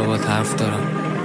خدا با حرف دارم.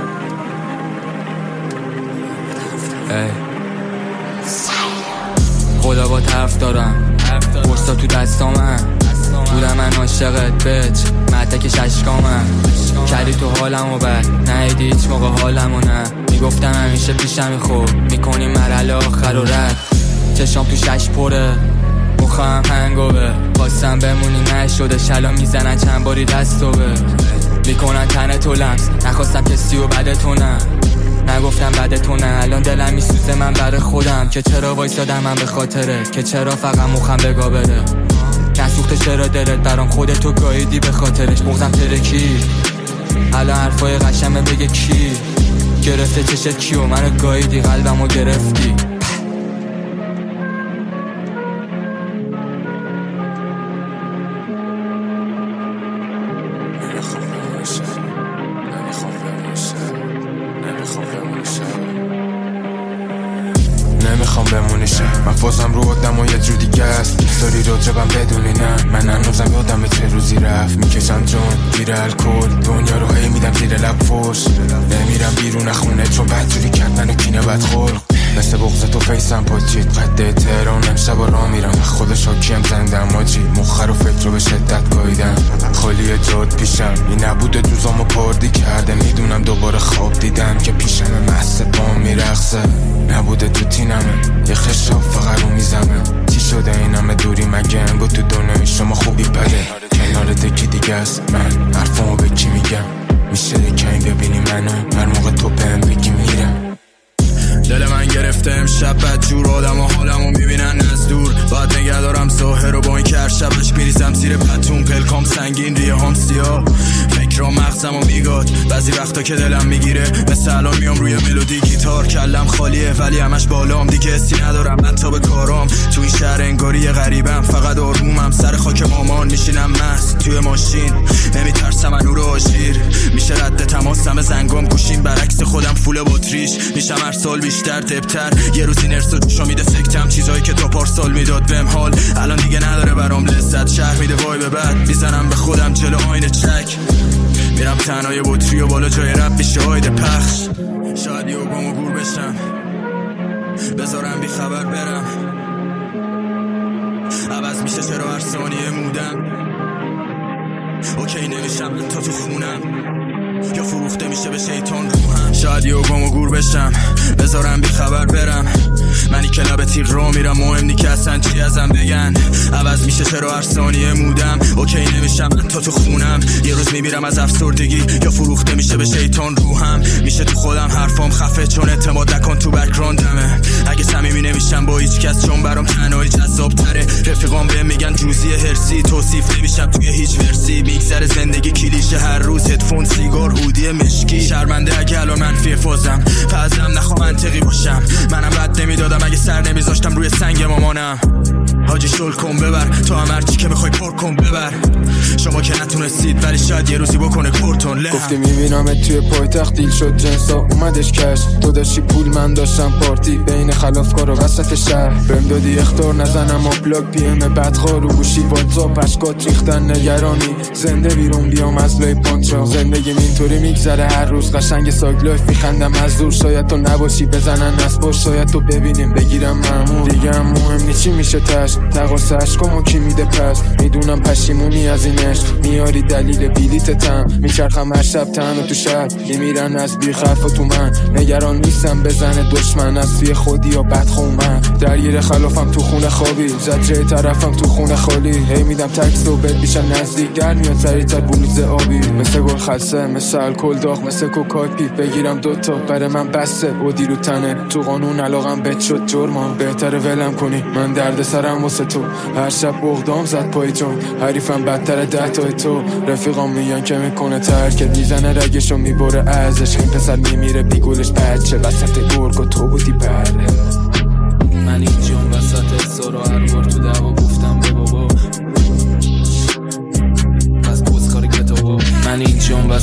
خدا با حرف دارم، پستا تو دستامن، بودم من عاشقت بچ مدک اشکامن، کردی تو حالمو بد نهیدی هیچ موقع حالمو نه، میگفتم همیشه پیشمی خوب میکنی مرحله آخر و رد، چشام تو شش پره مخم هنگوه، خواستم بمونی نشده شلا میزنن چند باری دستو به میکنن تنه تو لمس، نخواستم کسی و بده تو نه، نگفتم بده تو نه، الان دلم میسوزه من برای خودم که چرا وایسادم من به خاطره، که چرا فقط مخم بگا بره، نسوخته چرا دلت برام خودتو گاییدی به خاطرش، مغزم ترکی الان حرفای قشنگه بگه کی گرفته چشت کیو، منو گاییدی قلبمو گرفتی. نمیخوام بمونی شب، من فازم رو آدم و یه جور دیگه است، داری راجبم بدونی نه، من هنوزم یادم چه روزی رفت، میکشم جون گیر الکل، دنیا رو هی میدم زیر لب فوش، نمیرم بیرون خونه چون بدجوری کرد منو کینه بد خلق، مثل بغض تو فیسم پاچید، قد تهران امشب را میرم، خودش حاکیم زندم ماجی، مخر و فکر رو به شدت گاییدم، خالی جاد پیشم این نبوده دوزامو پاردی کرده، میدونم دوباره خواب دیدم که پیشم مست بام میرقصه، نبوده تو تینمه یه خشاب فقط رو میزمه، چی شده این همه دوری مگه انگو تو دنیای شما خوبی بده، کنار دکی دیگه است من حرفمو به کی میگم، میشه کمی ببینی منو هر موقع تو بهم بگی میرم. دل من گرفته امشب بدجور، آدم و حالمو میبینن از دور، باید نگه دارم ظاهر رو با این که هر شبش میریزم زیر پتون، پلکام سنگین ریه هم سیاه، فکرام مغزمو میگاد، بعضی وقتا که دلم میگیره مثل الان میام روی ملودی گیتار، کلم خالیه ولی همش بالام، دیگه حسی ندارم حتی به کارام، تو این شهر انگاری غریبم، فقط آرومم سر خاک مامان، میشینم مست توی ماشین نمیترسم از نور آژیر، میشه رد تماسم زنگام گوشیم برعکس خودم فول باتریش، میشم هر سال بیشتر تبتر، یه روز این ارسو جوشا میده سکتم، چیزایی که تا پارسال میداد بهم حال الان دیگه نداره برام لذت، شهر میده وای به بعد، میزنم به خودم جلو آینه چک، میرم تنهای بطری و بالا جای رب میشه آیده پخش، شاید یه گم و گور بشم بذارم بی خبر برم، عوض میشه چرا هر ثانیه مودم، اوکی نمیشم تا تو خونم، یا فروخته میشه به شیطان روحم، شاید یه گم و گور بشم بذارم بی خبر برم، منی که لب تیر رو میرم، مهم نی که اصلا چی ازم بگن، عوض میشه چرا هر ثانیه مودم، اوکی نمیشم تا تو خونم، یه روز میمیرم از افسردگی یا فروخته میشه به شیطان روحم، میشه تو خودم حرفام خفه چون اعتماد نکن تو بک‌گراندمه، اگه صمیمی نمیشم با هیچ کس چون برام تنهایی جذاب تره، رفیقام بهم میگن جوزی هرسی، توصیف نمیشم توی هیچ ورسی، میگذره زندگی کلیشه هر روز، هدفون سیگار هودی مشکی، شرمنده اگه الان منفی فازم، فازم نخوام منطقی باشم، منم رد نمیدادم اگه سر نمیذاشتم روی سنگ مامانم، حاجی شل کن ببر تو هم هرچی که میخوای پر کن ببر، شما که نتونستید ولی شاید یه روزی بکنه کورتون لهم، گفتی میبینمت توی پایتخت دیل شد جنسا اومدش کش، تو داشتی پول من داشتم پارتی، بین خلافکار و وسط شهر، بهم دادی اختار نزنم آپلاگ پی ام بدخواه رو گوشی واتساپ، اشکات ریختن نگرانی، زنده بیرون بیام از لای پانچا، زندگیم اینطوری میگذره هر روز قشنگ ساگ لایف، میخندم از دور، شاید تو نباشی بزنن نسباش، شاید تو ببینیم بگیرم مامون، دیگه هم مهم نی چی میشه تش، تقاس عشقامو کی میده پس، میدونم پشیمونی از این عشق، میاری دلیل بیلیتتم، میچرخم هر شب تنها تو شهر، میمیرن از بیخرف و تو من، نگران نیستم بزنه دشمن از سوی خودی یا بدخون، من درگیر خلافم تو خونه خوابی، زجه طرفم تو خونه خالی، هی میدم تکس و بد بیشن نزدیک، در میاد سریعتر بونیز آبی، مثل گل خلصه مثل الکل داغ مثل کوکای پیپ، بگیرم دوتا برای من بسته بودی رو تنه، تو قانون علاقم بد شد جرمم، بهتره ولم کنی من درد سرم واسه تو، هر شب بغدام زد پای جون، حریفم بدتر 10 تا تو، رفیقام میگن که میکنه ترکت، میزنه رگشو میبره ازش، این پسر میمیره بیگولش بچه، وسط گرگ و تو بودی برده، من اینجام وسط سارا هر بار تو دعوا گفتم به بابا، پس بزخار کتابا، من اینجام وسط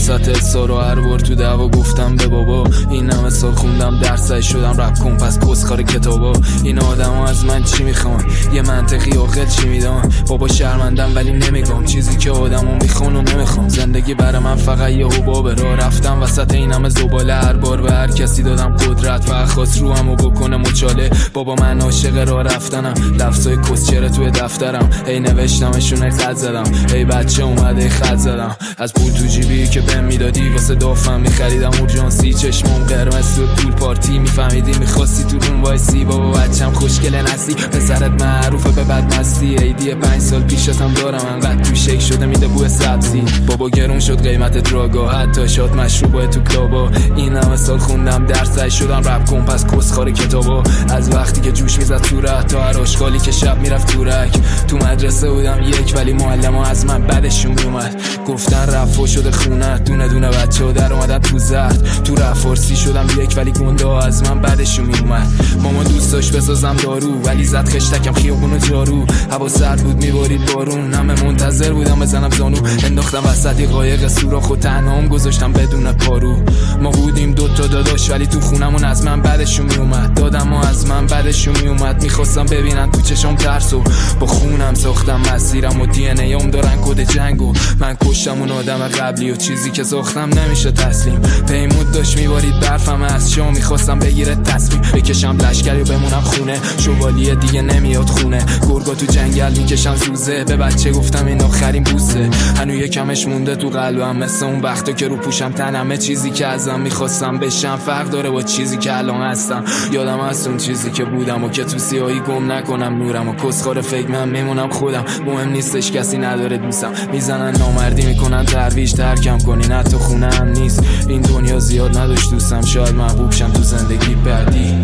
وسط اصار و هر بار تو دعوا گفتم به بابا این همه سال خوندم درسای شدم رپ کن پس کسخار کتابا. این آدما از من چی میخوان؟ یه منطقی عاقل چی میدان؟ بابا شرمندم ولی نمیگم چیزی که آدما میخوان و نمیخوام. زندگی برای من فقط یه حبابه، راه رفتم وسط این همه زباله. هر بار به هر کسی دادم قدرت و خواست رو همو بکنه مچاله. بابا من عاشق راه رفتنم، لفظای کسچره توی دفترم، هی نوشتمشون خط زدم، هی بچه اومده خط زدم. از پول تو جیبی که بهم میدادی واسه دافم میخریدم اورژانسی، چشمام قرمز تو پول پارتی میفهمیدی میخواستی تو روم وایسی. بابا بچم خوشگله نسی، پسرت معروفه به بدمستی، ایدی 5 سال پیشتم دارم انقدر تو شک شده میده بوی سبزی. بابا گرون شد قیمت دراگا، حتی شاد مشروبه تو کلابا. این همه سال خوندم درسای شدم رپ کن پس کسخار کتابا. از وقتی که جوش میزد تو ره تا هر آشغالی که شب میرفت تو رک. تو مدرسه بودم یک ولی معلم‌ها از من بعدشون میومد، گفتن رفع شده خونه. دونه دونه بچه‌ها در اومدن تو زرد، تو رفارسی شدم یک ولی گنده ها از من بعدشون میومد. مامان دوست داشت بسازم دارو ولی زد خشتکم خیابونو جارو. هوا سرد بود میبارید بارون، همه منتظر بودم بزنم زانو. انداختم وسط یه قایق سوراخ و تنهام گذاشتم بدون پارو. ما بودیم 2 تا داداش ولی تو خونمون از من بعدشون میومد. دادم و از من بعدشون میومد، میخواستم ببینن تو چشام ترسو. با خونم ساختم مسیرم و دی ان ام دارن کد جنگو. من کشتم اون آدم قبلی و چیزی که ساختم نمیشه تسلیم. پیمود داشت میبارید برفم از شما، میخواستم بگیره تصمیم بکشم لشکری و بمونم خونه. شوالیه دیگه نمیاد خونه، گرگا تو جنگل میکشن زوزه. به بچه گفتم این آخرین بوسه، هنو یکمش مونده تو قلبم مثل اون وقتا که رو پوشم تنمه. چیزی که ازم میخواستم بشم فرق داره با چیزی که الان هستم. یادم هست اون چیزی که بودم و که تو سیاهی گم نکنم نورم و کسخار فکر من میمونم خودم. مهم نیستش کسی نداره دوستم، میزنن نامردی میکنن درویش ترکم کنین حتی خونه هم نیست. این دنیا زیاد نداشت دوستم، شاید محبوب شم تو زندگی بعدی.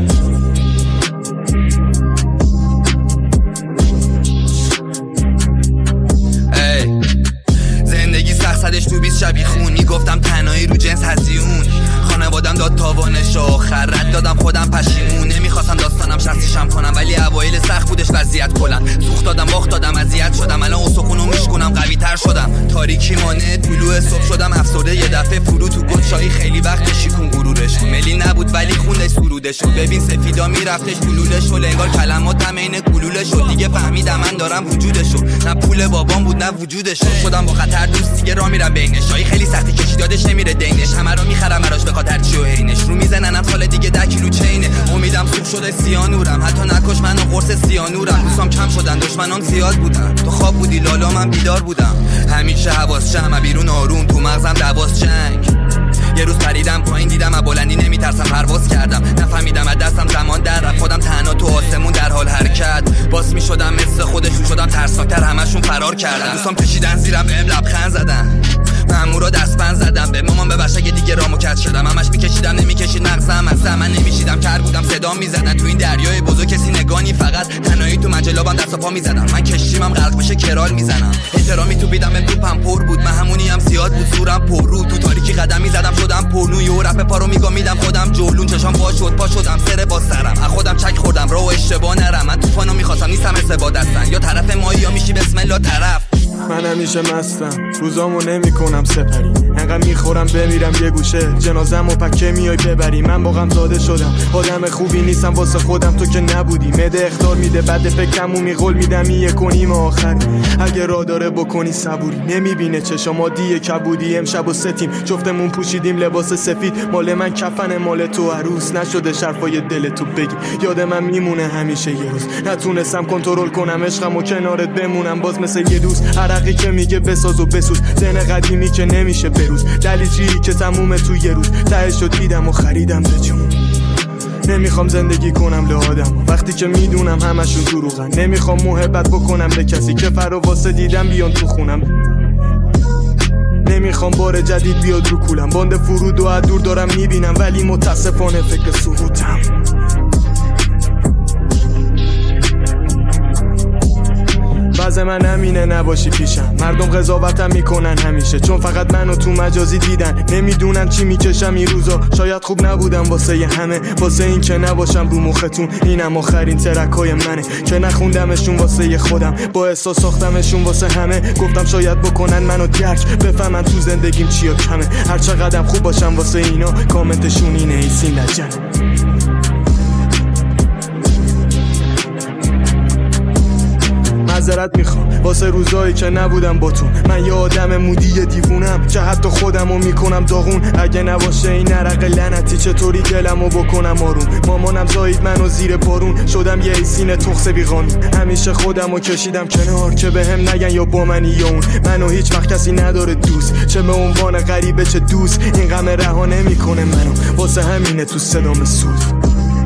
زندگی سخت صدش تو 20 شبیه خون، میگفتم تنهایی رو جنس هزیون. خانوادم داد تاوانش آخر رد دادم خودم پشیمون. نمیخواستم داستانم شخصیشم کنم ولی اوایل سخت بودش وضعیت کلن. سوخت دادم باخت دادم اذیت شدم، الان استخونو میشکنم قوی تر شدم. تاریکی مانه طلوع صبح شدم افسرده یه دفعه فرو تو گلشایی. خیلی وقت شیکون غرورش ملی نبود ولی خوندش سرودش. ببین سفیدا میرفتش گلولش و انگار کلماتم عین گلولش. دیگه فهمیدم من دارم وجودشو، نه پول بابام بود نه وجودشو. شدم با خطر دوست دیگه راه میرم بینش، شایی خیلی سختی کشید یادش نمیره دینش. همه رو میخرم براش به خاطر چی و عینش، رو میزننم سال دیگه 10 کیلو چینه. امیدم سوخ شده سیانورم، حتی نکش منو قرص سیانورم. دوستام کم شدن دشمنام زیاد بودن، تو خواب بودی لالا من بیدار بودم. همیشه حواس جمع بیرون آروم، تو مغزم دواس جنگ. یه روز پریدم پایین دیدم از بلندی نمیترسم پرواز کردم. نفهمیدم از دستم زمان در رفت، خودم تنها تو آسمون در حال حرکت. باز میشدم مثل خودشون شدم ترسناکتر، همشون فرار کردن. دوستام کشیدن زیرم بهم لبخند زدن، مامورا دستبند زدم. به مامان ببخش اگه دیگه رامو کج شدم. همش میکشیدم نمیکشید مغزم، از من نمیشیدم کر بودم صدا میزدن. تو این دریای بزرگ کسی نگانی، فقط تنهایی تو مجلابم دست و پا میزدم. من کشتیمم غرق بشه کرال میزنم. احترامی تو بیدم بهم توپم پر بود، من همونی هم زیاد بود زورم پر رو. تو تاریکی قدم میزدم شدم پرنوی و رپ پارو میگم میدم خودم جولون. چشام پا شدم سر با سرم، از خودم چک خوردم راه اشتباه نرم. من طوفانو میخواستم نیستم ارتباط دستن، یا طرف مایی یا میشی بسم الله طرف. من همیشه مستم، روزامو نمی کنم سپری. انقدر میخورم بمیرم یه گوشه، جنازم و پکه میای ببری. من با غم زاده شدم، آدم خوبی نیستم واسه خودم، تو که نبودی. مده اخطار میده بعد فکرمو میقول میدم یه کنیم آخری. اگه را داره بکنی صبوری، نمیبینه چشم عادیه کبودی. امشب و ستیم جفتمون پوشیدیم لباس سفید، مال من کفن مال تو عروس. نشده شرفای دل تو بگی، یاد من میمونه همیشه یه روز. نتونستم کنترل کنم عشقم و کنارت بمونم باز مثل یه دوست. عرقی که میگه بساز و بسوز، زن قدیمی که نمیشه بروز. دلیجی که تمومه تو یه روز، تهش رو دیدم و خریدم به جون. نمیخوام زندگی کنم لآدم وقتی که میدونم همشون دروغن. نمیخوام محبت بکنم به کسی که فرا واسه دیدم بیان تو خونم. نمیخوام بار جدید بیاد رو کولم. باند فرود و از دور دارم میبینم ولی متاسفانه فکر سقوطم. وضع من همینه نباشی پیشم. مردم قضاوتم میکنن همیشه چون فقط منو تو مجازی دیدن، نمیدونن چی میکشم این روزا. شاید خوب نبودم واسه همه، واسه این که نباشم رو مختون. اینم آخرین ترکای منه که نخوندمشون واسه خودم، با احساس ساختمشون واسه همه. گفتم شاید بکنن منو درک، بفهمن تو زندگیم چیا کمه. هر چقدرم خوب باشم واسه اینا، کامنتشون اینه ایسین لجنه. معذرت میخوام واسه روزایی که نبودم با تو. من یه آدم مودی دیوونم که حتی خودمو میکنم داغون. اگه نباشه این عرق لعنتی چطوری دلمو بکنم آروم. مامانم زایید منو زیر بارون، شدم یه ایسین تخص بی قانون. همیشه خودمو کشیدم کنار که بهم نگن یا با منی یا اون. منو هیچ وقت کسی نداره دوست، چه به عنوان غریبه چه دوست. این غم رها نمیکنه منو، واسه همینه تو صدام سود.